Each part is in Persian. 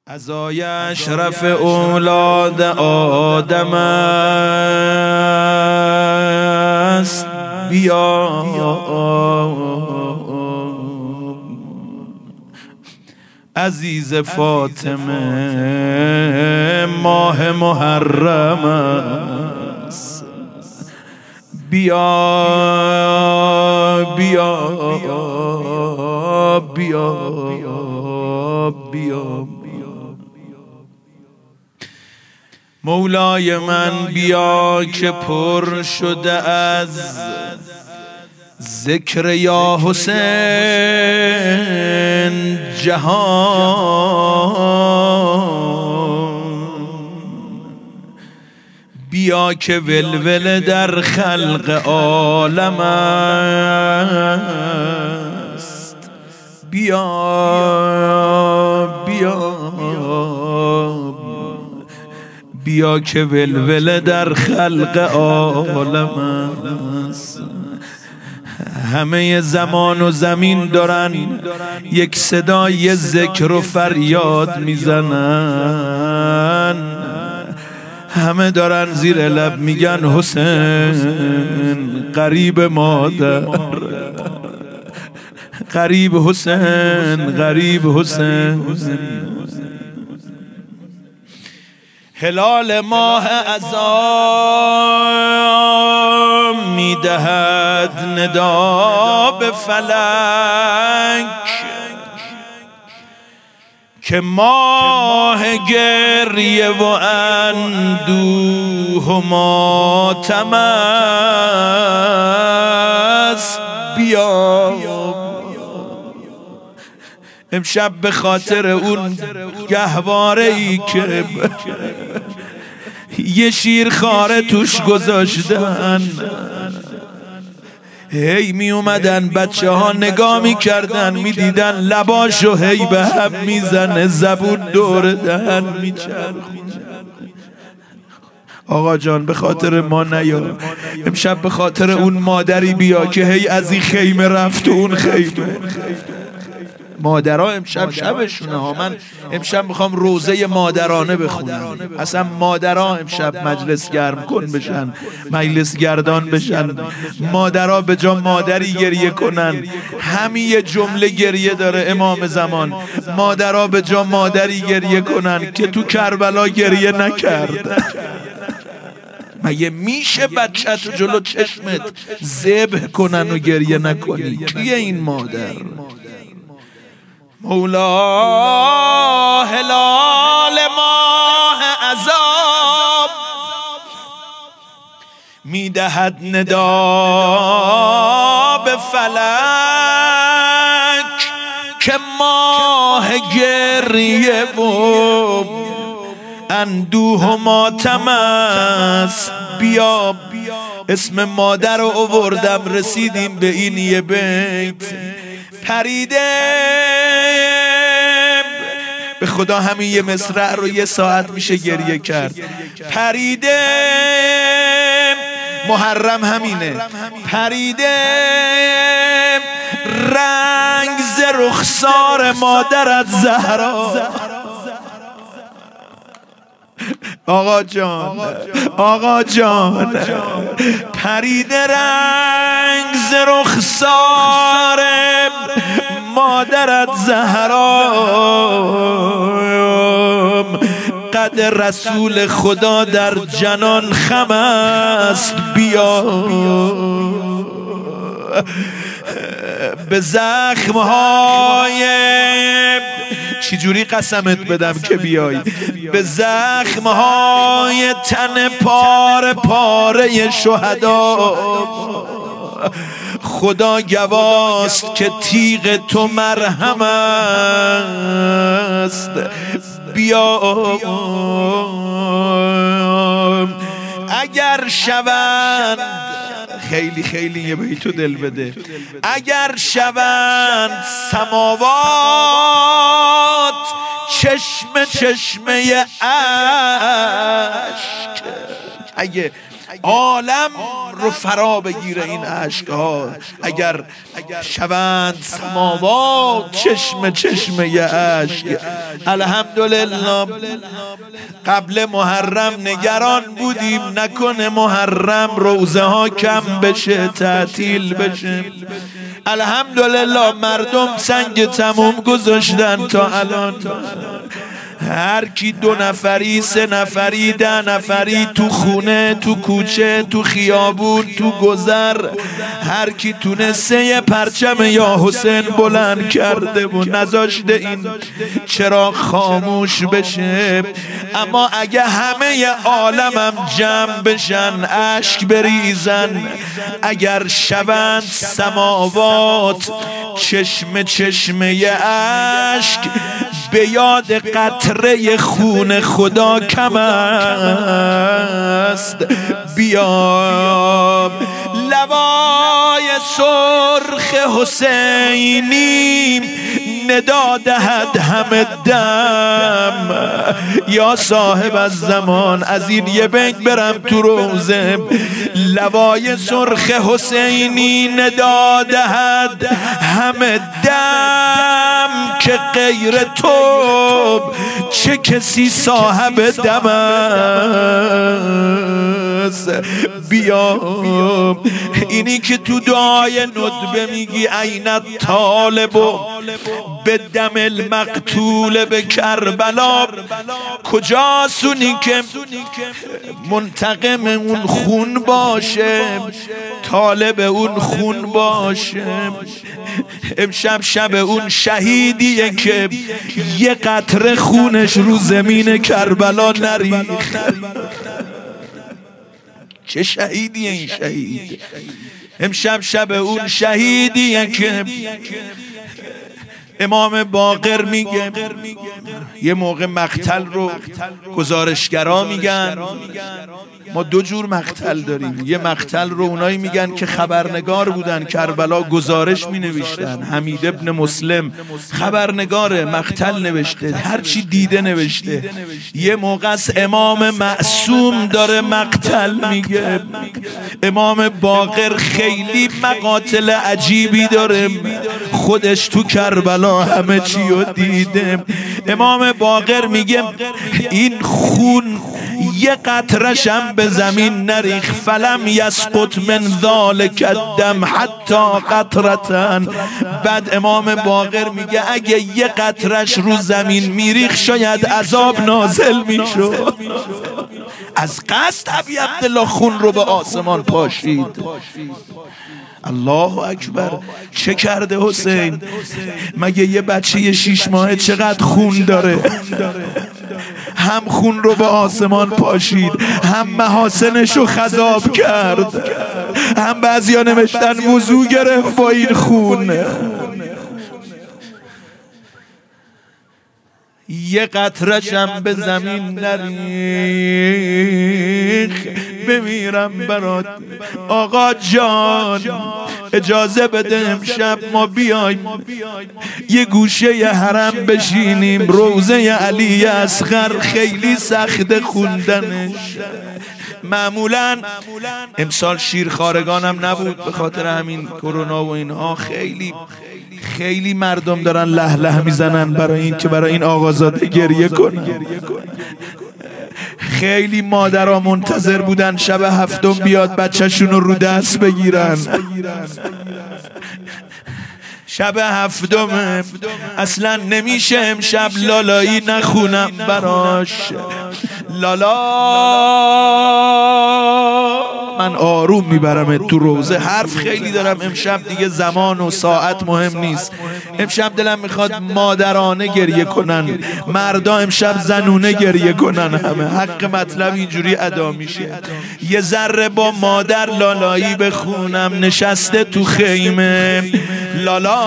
عزای اشرف اولاد آدم است، بیا عزیز فاطمه ماه محرم است، بیا بیا بیا بیا مولای من، بیا که پر شده از ذکر یا حسین جهان، بیا که ولوله در خلق عالم است، بیا بیا بیا که ولوله در خلق عالم است. همه زمان و زمین دارن یک صدای ذکر و فریاد میزنن، همه دارن زیر لب میگن حسین غریب مادر، غریب حسین، غریب حسین. هلال ماه عذاب میدهد ندا به فلک که ماه گریه و اندوه و ماتم است، بیا امشب به خاطر اون گهواره‌ای که یه شیر خاره توش گذاشتن، هی می اومدن بچه ها نگاه می کردن، می دیدن لباشو هی به هم می زنه، زبون دور دهن می چرخ. آقا جان به خاطر ما نیا، امشب به خاطر اون مادری بیا که هی از این خیمه رفت و اون خیمه. مادرها امشب شبشونه ها. من امشب میخوام روزه مادرانه بخونم، اصلا مادرها امشب مجلس گرم کن بشن، مجلس گردان بشن. مادرها به جا مادری گریه کنن. همین یه جمله گریه داره امام زمان، مادرها به جا مادری گریه کنن که تو کربلا گریه نکرد. مگه میشه بچه تو جلو چشمت ذبح کنن و گریه نکنی؟ کیه این مادر؟ مولا هلال ماه عذاب میدهد ندا به فلک که ماه گریه و اندوه و ماتم است، بیا. اسم مادر رو آوردم، رسیدیم به این یه بیت. پریده به خدا همین یه مصرع رو یه ساعت میشه گریه کرد. پریده محرم همینه، پریده رنگ ز رخسار مادرت زهرا. آقا جان، آقا جان، پریده رنگ ز رخسار مادرت زهرا، قد رسول خدا در جنان خم است، بیا به زخمهای چجوری قسمت بدم که بیای، به زخمهای تن پاره پاره شهدا. خدا گواست که تیغ تو مرهم است، بیا. اگر شوند، خیلی خیلی یه بیتو دل بده، اگر شوند سماوات چشمه چشمه اشک، عالم رو فرا بگیره این عشقها، اگر شوند سماوات چشم چشمه عشق. الحمدلله قبل محرم نگران بودیم نکنه محرم روزه ها کم بشه، تعطیل بشه. الحمدلله مردم سنگ تموم گذاشتن تا الان. هر کی 2 نفری 3 نفری 10 نفری تو خونه تو کوچه تو خیابون تو گذر، هر کی تونسته یه پرچم یا حسین بلند کرده و نذاشته این چراغ خاموش بشه. اما اگه همه عالمم جمع بشن اشک بریزن، اگر شوند سماوات چشم چشمه اشک، به یاد قطره خون خدا کم است. بیا لوای سرخ حسینی ندا دهد همه دم. یا صاحب از زمان از این یه بنگ برم تو روزه. لوای سرخ حسینی ندا دهد همه دم، که غیر تو چه کسی صاحب دم است. بیا اینی که تو دعای ندبه میگی عین طالب به دم المقتول به کربلا، کجاست اونی که منتقم اون خون باشه، طالب اون خون باشه؟ امشب شب اون شهیدیه که یه قطره خونش رو زمین کربلا نریخت. چه شهیدیه این شهید؟ امشب شب اون شهیدیه که امام باقر میگه. یه موقع مقتل رو گزارشگرا میگن ما 2 جور مقتل داریم. یه مقتل رو اونایی میگن که خبرنگار بودن کربلا، گزارش مینوشتن. حمید ابن مسلم خبرنگار مقتل نوشته، هرچی دیده نوشته. یه موقع از امام معصوم داره مقتل میگه. امام باقر خیلی مقاتل عجیبی داره، خودش تو کربلا همه چی رو دیده. امام باقر میگه این خون یه قطرشم به زمین نریخ، فلم یسقط من ذالک الدم حتی قطرتن. بعد امام باقر میگه اگه یه قطرش رو زمین میریخ شاید عذاب نازل میشد. از قصد ابی عبدالله خون رو به آسمان پاشید. الله اکبر. چه کرده حسین؟ مگه یه بچه 6 ماهه چقدر خون داره؟ هم خون رو به آسمان پاشید، هم محاسنش رو خضاب کرد، هم بعضیا نوشتن وضو گرفت با این خون. یه قطره‌شم به زمین نریخ، بمیرم برات. آقا جان اجازه بده امشب ما بیایم یه گوشه ی حرم بشینیم. روزه علی اصغر خیلی سخت خوندنش. معمولا امسال شیرخوارگانم نبود به خاطر همین کرونا و اینها. خیلی مردم دارن له له میزنن برای این که برای این آقازاده گریه کنن. خیلی مادرها منتظر بودن شب 7 بیاد بچه‌شون رو دست بگیرن. شب 7 اصلا نمیشه امشب لالایی نخونم براش. لالا من آروم میبرم تو روزه. حرف خیلی دارم امشب، دیگه زمان و ساعت مهم نیست. امشب دلم میخواد مادرانه گریه کنن، مردا امشب زنونه گریه کنن. همه حق مطلب اینجوری ادا میشه. یه ذره با مادر لالایی بخونم نشسته تو خیمه. لالا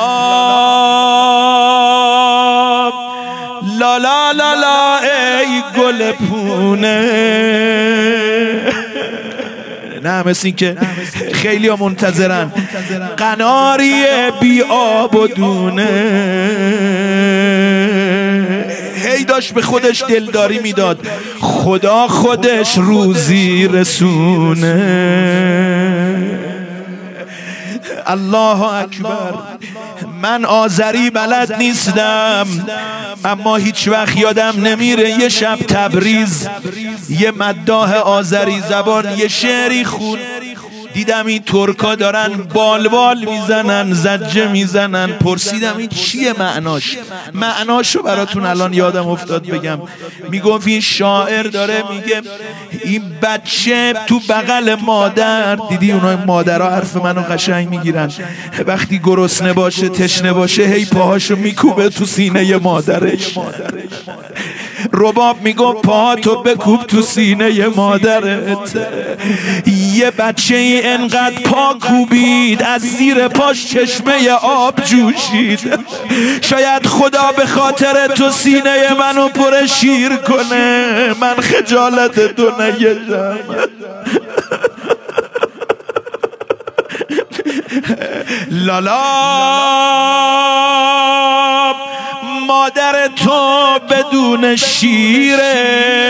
لالا لالا ای گل پونه. نه مثل این که خیلی ها منتظرن. قناری بی آب و دونه، هی هی داشت به خودش دلداری میداد. خدا خودش روزی رسونه. الله اکبر. من آذری بلد نیستم، اما هیچ وقت یادم نمیره یه شب تبریز یه مداح آذری زبان یه شعری خون. دیدم این ترکا دارن بالبال میزنن، زجه میزنن. پرسیدم این چیه معناشو براتون الان یادم افتاد بگم. میگفت این شاعر داره میگه این بچه تو بغل مادر، دیدی اونای مادرها حرف منو قشنگ میگیرن، وقتی گرسنه باشه تشنه باشه هی پاهاشو میکوبه تو سینه مادرش. رباب میگفت پاهاتو بکوب تو سینه مادرت. یه بچه ای انقدر پا کوبید از زیر پاش چشمه آب جوشید. شاید خدا به خاطر تو سینه منو پر شیر کنه، من خجالت تو نکشم. لالا مادر تو بدون شیره.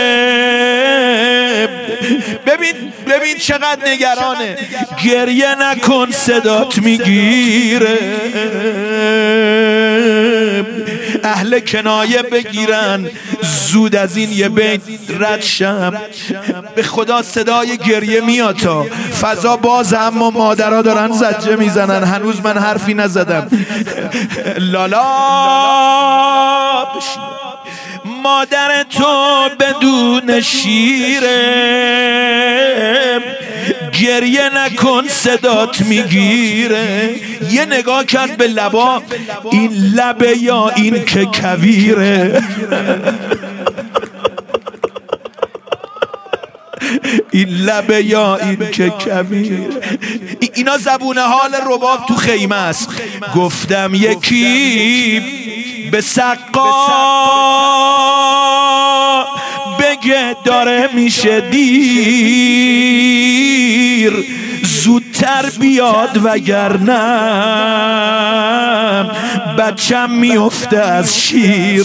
ببین چقدر نگرانه. گریه نکن صدات میگیره. اهل کنایه بگیرن زود از این یه بیت رد شم. به خدا صدای گریه میاد تا فضا باز، اما مادرها دارن زجه میزنن. هنوز من حرفی نزدم. لالا مادر تو بدون شیره. گریه نکن صدات میگیره. یه نگاه کرد به لبا، این لبه یا این که کویره. این لبه یا این که کویره. اینا زبون حال رباب تو خیمه است. گفتم یکی به سقا بگه داره میشه دیر، زودتر بیاد وگرنه بچم میفته از شیر.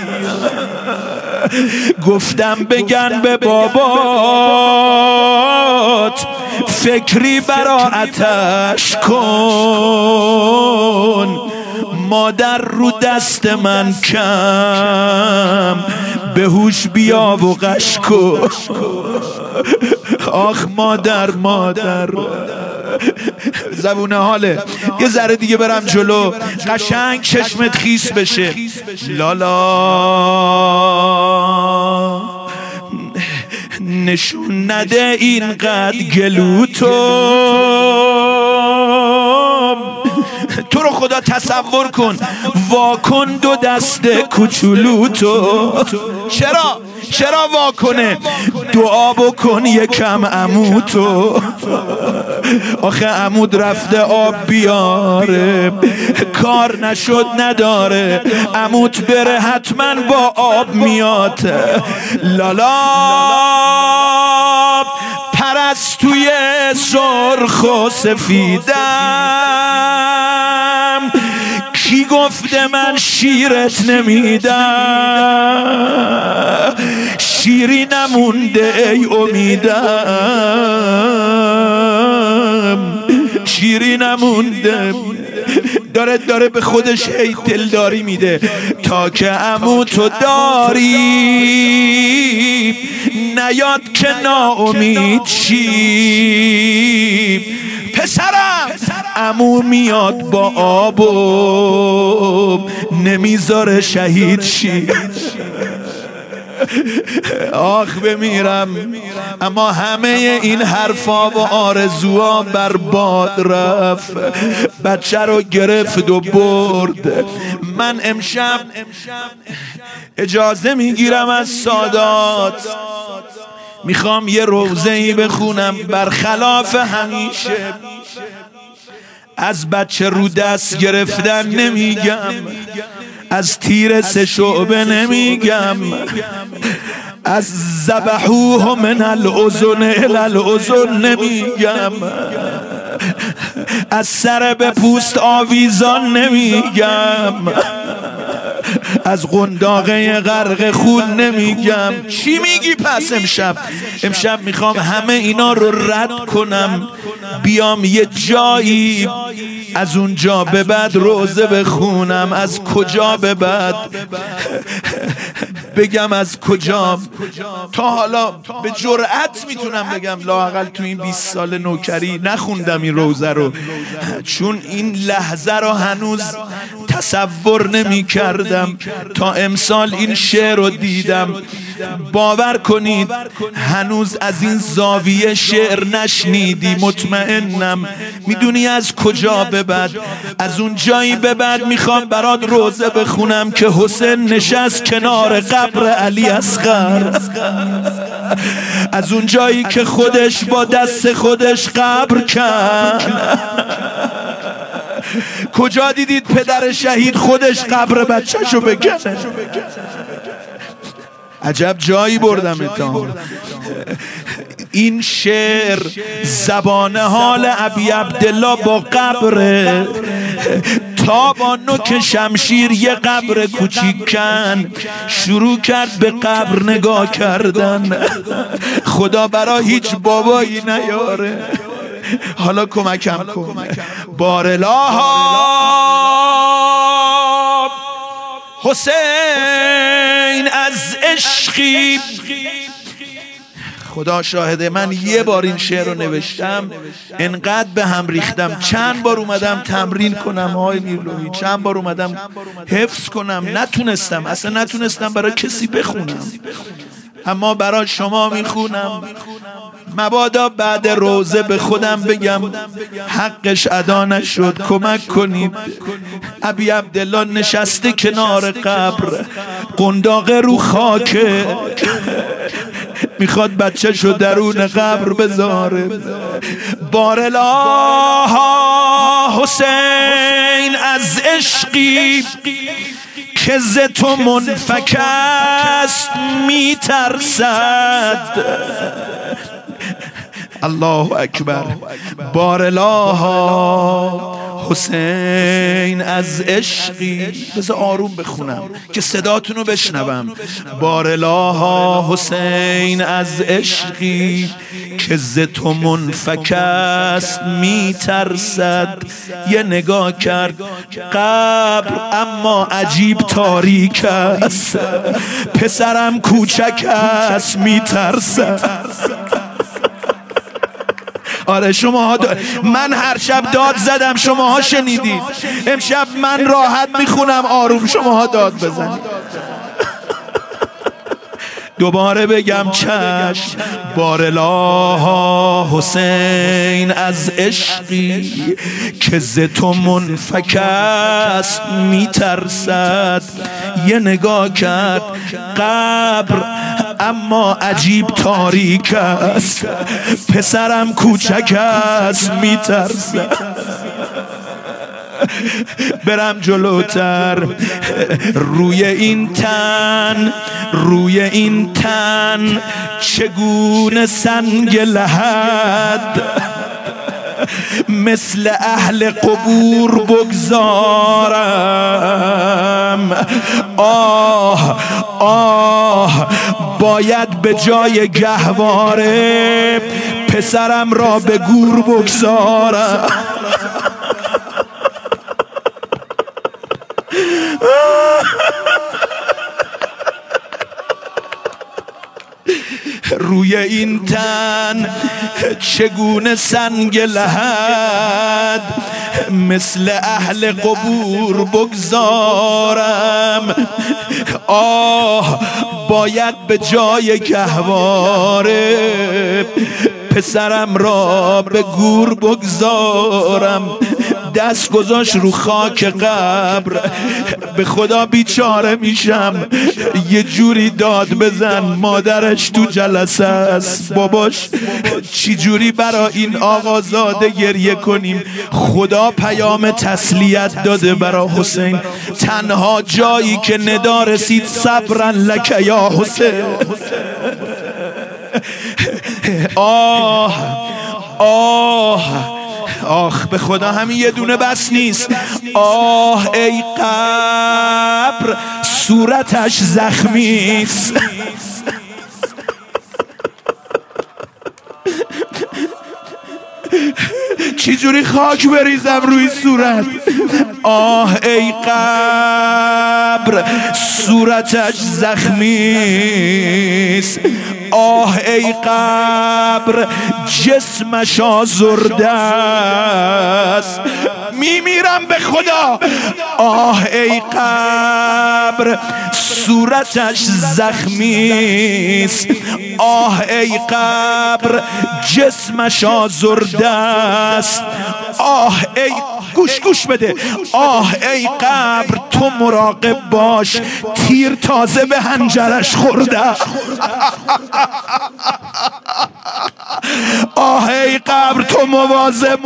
گفتم بگن به بابات فکری براعتش کن. مادر رو دست من کم به هوش بیا و غش کن. آخ مادر زبونه حاله. یه ذره دیگه برم جلو قشنگ چشمت خیس بشه. لالا نشون نده اینقدر گلو تو رو خدا تصور کن، واکن دو دست کوچولو تو. چرا واکنه؟ دعا بکن یکم عمو تو. آخه عمود رفته آب بیاره، کار نشد نداره، عمود بره حتما با آب میاد. لالا پرستوی سرخ و سفیدم، کی گفته من شیرت نمیدم؟ شیری نمونده ای امیدم، شیری نمونده. داره به خودش هی دلداری میده تا که عمو تو داری نیاد که ناامید شی. پسرم عمو میاد با آب و نمیذاره شهید شی. آخ بمیرم. اما همه این حرفا و آرزوها برباد رفت. بچه رو گرفت و برد. من امشب اجازه میگیرم از سادات، میخوام یه روزه‌ای بخونم برخلاف همیشه. از بچه رو دست گرفتن نمیگم، از تیر سه شعبه نمیگم، از ذبحوه من الاذن الی الاذن نمیگم، از سر به پوست آویزان نمیگم. از قنداقه غرق خون نمیگم. چی میگی پس امشب میخوام همه اینا رو رد کنم، بیام یه جایی از اونجا به بعد روزه بخونم. از کجا به بعد بگم؟ از کجا؟ تا حالا به جرأت میتونم بگم لااقل تو این 20 سال نوکری نخوندم این روزه رو، چون این لحظه رو هنوز تصور نمی کردم تا امسال این شعر رو دیدم. باور کنید هنوز از این زاویه شعر نشنیدی. مطمئنم میدونی از کجا به بعد؟ از اون جایی به بعد میخوام برات روزه بخونم که حسین نشست کنار قبر علی اصغر. از اون جایی که خودش با دست خودش قبر کرد. کجا دیدید پدر شهید خودش قبر بچه‌شو بکنه؟ عجب جایی بردمتان. این شعر زبان حال ابی عبدالله با قبره. تا با نوک شمشیر یه قبر کوچیکن شروع کرد به قبر نگاه کردن. خدا برا هیچ بابایی نیاره. حالا کمکم کن. بارالله حسین از عشقی. خدا شاهده من یه بار این شعر رو نوشتم انقدر به هم ریختم. چند بار اومدم تمرین کنم آقای میرلوحی، چند بار اومدم حفظ کنم، نتونستم، اصلا نتونستم برای کسی بخونم، اما برای شما میخونم. مبادا بعد روزه به خودم بگم حقش ادا نشد، کمک کنید. ابی عبدالله نشسته کنار قبر، قنداقه رو خاکه، میخواد بچه‌شو درون قبر بذاره. بارالله حسین از عشقی که ز تو منفک است میترسد. الله اکبر. بارالله حسین از عشقی. بذار آروم بخونم که صداتونو بشنوم. بارالله حسین از عشقی که ز تو منفک است میترسد. یه نگاه کرد قبر اما عجیب تاریک است، پسرم کوچک است میترسد. آره شماها من هر شب داد زدم، شماها شنیدید. امشب من راحت میخونم آروم، شماها داد بزنید. دوباره بگم چشم. بارالله حسین از عشقی که ز تو منفک است میترسد. یه نگاه کرد قبر اما عجیب تاریک است، پسرم کوچک است میترسد. برم جلوتر. روی این تن چگونه سنگ لحد مثل اهل قبور بگذارم. آه باید به جای گهواره پسرم را به گور بگذارم. روی این تن چگونه سنگ لحد مثل اهل قبور بگذارم. باید به جای گهواره پسرم را به گور بگذارم. دست گذاشت رو خاک قبر. به خدا بیچاره میشم، یه جوری داد بزن. مادرش تو جلسه است، باباش چی جوری برای این آقازاده گریه کنیم. خدا پیام تسلیت داده برای حسین. تنها جایی که ندا رسید صبرا لک یا حسین. آخ به خدا همین یه دونه بس نیست. ای قبر صورتش زخمیست. چی جوری خاک بریزم روی صورت؟ آه ای قبر صورتش زخمیست. آه ای قبر جسمش آزرده است. میمیرم به خدا. آه ای قبر صورتش زخمیست. آه ای قبر جسمش آزرده است. آه ای گوش بده. آه ای قبر تو مراقب باش، تیر تازه به حنجرش خورده. آه ای قبر تو مواظب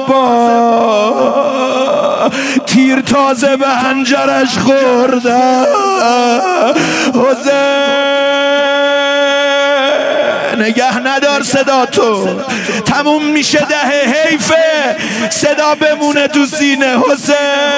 باش، تیر تازه به حنجرش خورده. نگه ندار صدا تو، تموم میشه دهه، حیفه صدا بمونه تو سینه. حسین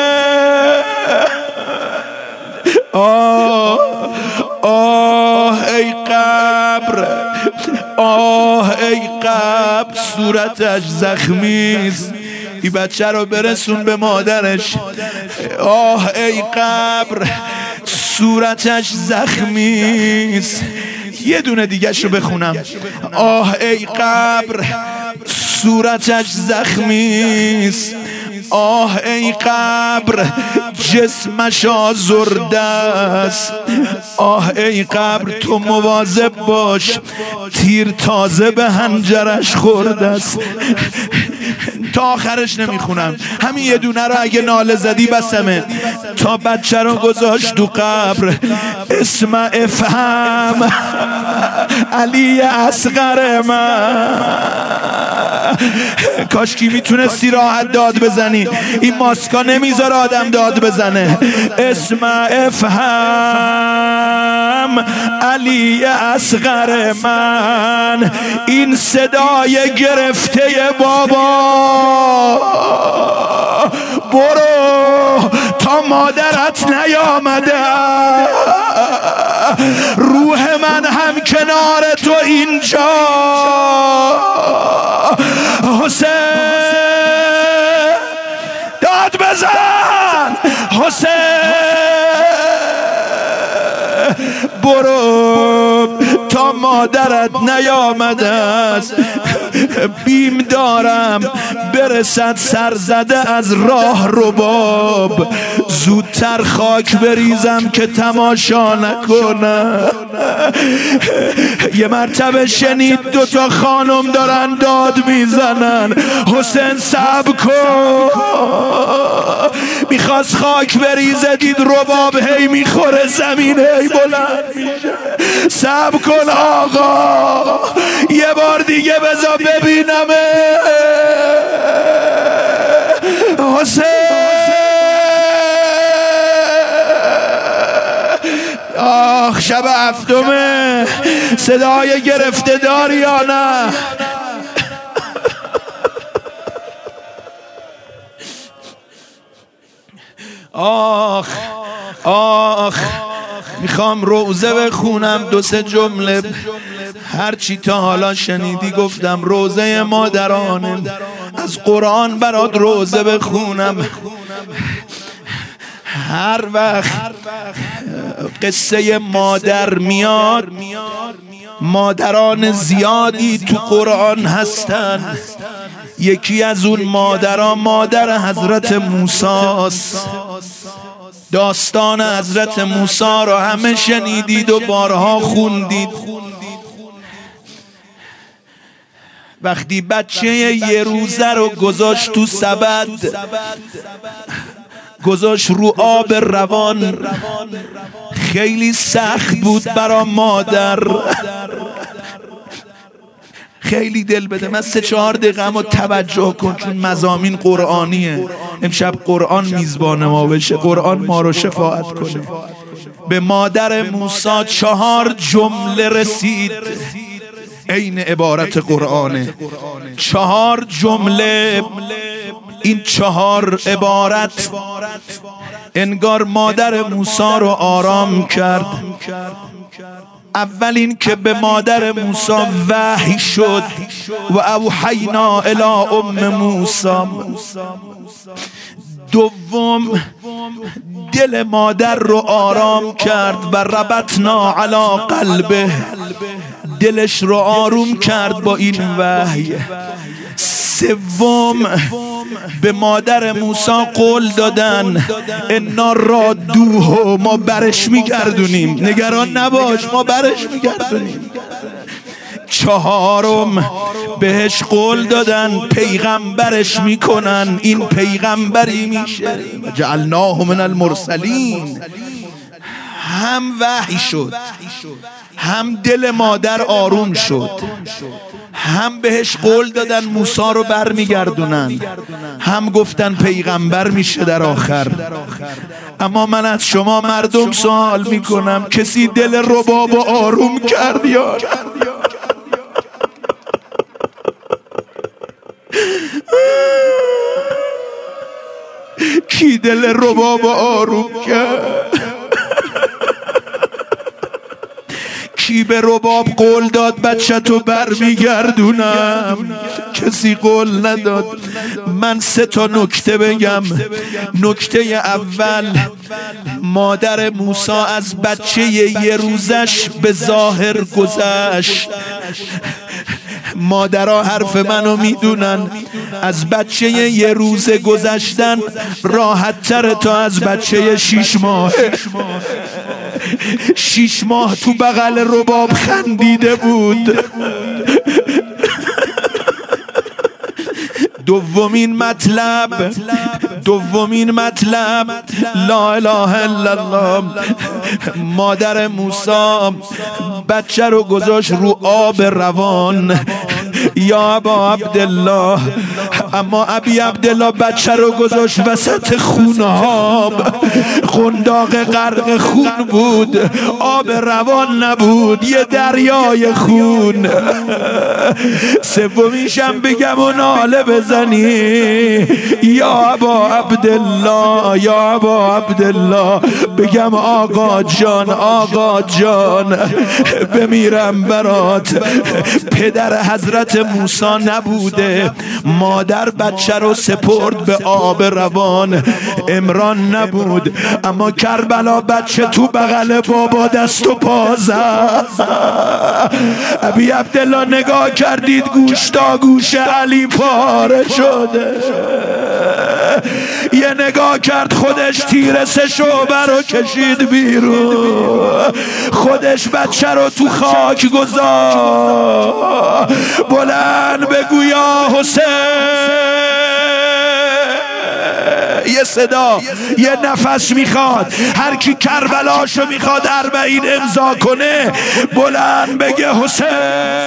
آه ای قبر، آه ای قبر صورتش زخمیست. این بچه رو برسون به مادرش. آه ای قبر صورتش زخمیست. یه دونه دیگه شو بخونم. آه ای قبر صورتش زخمیست. آه ای قبر جسمش آزرده است. آه ای قبر تو مواظب باش، تیر تازه به حنجرش خورده است. تا آخرش نمیخونم، همین یه دونه رو اگه ناله زدی بسمه. تا بچه رو گذاشت تو قبر. اسم افهم علی اصغر من. کاشکی میتونستی راحت داد بزنی، این ماسکا نمیذاره آدم داد بزنه. اسم افهم علی اصغر من. این صدای گرفته بابا. برو تا مادرت نیامده، روح من هم کنار تو اینجا. حسین داد بزن. حسین برو تا مادرت نیامده است. بیم دارم برسد سرزده از راه رباب. زودتر خاک بریزم که تماشا نکنم. یه مرتبه شنید دوتا خانم دارن داد میزنن. حسین صبر کن. میخواست خاک بریزه، دید رباب هی میخوره زمین، هی بلند میشه. صبر کن آقا، یه بار دیگه بذار ببینمه. حسین آخ شب هفتمه، صدای گرفته داری یا نه؟ آخ آخ میخوام روزه بخونم، دو سه جمله هرچی تا حالا شنیدی گفتم. روزه مادرانه، از قرآن برات روزه بخونم. هر وقت قصه مادر میاد، مادران زیادی تو قرآن هستن. یکی از اون مادران مادر حضرت موسی است. داستان حضرت موسی رو همه شنیدید و بارها خوندید. وقتی بچه یه روزه رو گذاشت تو سبد، گذاشت رو آب روان، خیلی سخت بود برا مادر. خیلی دل بده. من 3-4 دقیقه اما توجه کن، چون مضامین قرآنیه. امشب قرآن میزبان ما بشه، قرآن ما رو شفاعت کنه. به مادر موسی 4 جمله رسید، عین عبارت قرآنه. 4 جمله. این 4 عبارت انگار مادر موسی رو آرام کرد. اول این که به مادر موسی وحی شد و اوحینا الی ام موسی. دوم دل مادر رو آرام کرد و ربطنا علی قلبه، دلش رو آروم کرد با این وحی. سوم به مادر موسی قول دادن انا رادوه، ما برش میگردونیم، نگران نباش ما برش میگردونیم. چهارم بهش قول دادن پیغمبرش میکنن، این پیغمبری میشه. جعلناه من المرسلین. هم وحی شد، هم دل مادر آروم شد، هم بهش قول دادن موسی رو برمیگردونن، هم گفتن پیغمبر میشه در آخر. اما من از شما مردم سوال میکنم کسی دل رباب آروم کرد یا؟ کی دل رباب آروم کرد؟ کی به رباب قول داد بچه تو برمیگردونم؟ کسی قول نداد. من 3 نکته بگم. نکته اول، مادر موسی از بچه یه روزش به ظاهر گذشت. مادرها حرف منو میدونن، از بچه یه روز گذشتن راحت تر تا از بچه 6 ماه. 6 ماه تو بغل رباب خندیده بود. دومین مطلب لا اله الا الله. مادر موسی بچه رو گذاشت رو آب روان. یا ابا عبدالله، اما ابی عبدالله بچه رو گذاشت وسط خوناب. قنداق غرق خون بود، آب روان نبود، یه دریای خون. سومیشم بگم و ناله بزنی یا ابا عبدالله، یا ابا عبدالله، بگم آقا جان بمیرم برات. پدر حضرت موسی نبوده، مادر بچه رو سپرد به آب روان. عمران نبود، اما کربلا بچه تو بغل بابا دست و پا زد. ابی عبدالله نگاه کردید گوش تا گوش علی پاره شده. یه نگاه کرد خودش تیر 3 شعبه رو کشید بیرون، خودش بچه رو تو خاک گذاشت. بلند بگو یا حسین. یه صدا، یه نفس میخواد. هر کی کربلاشو میخواد 40 امضا کنه بلند بگه حسین.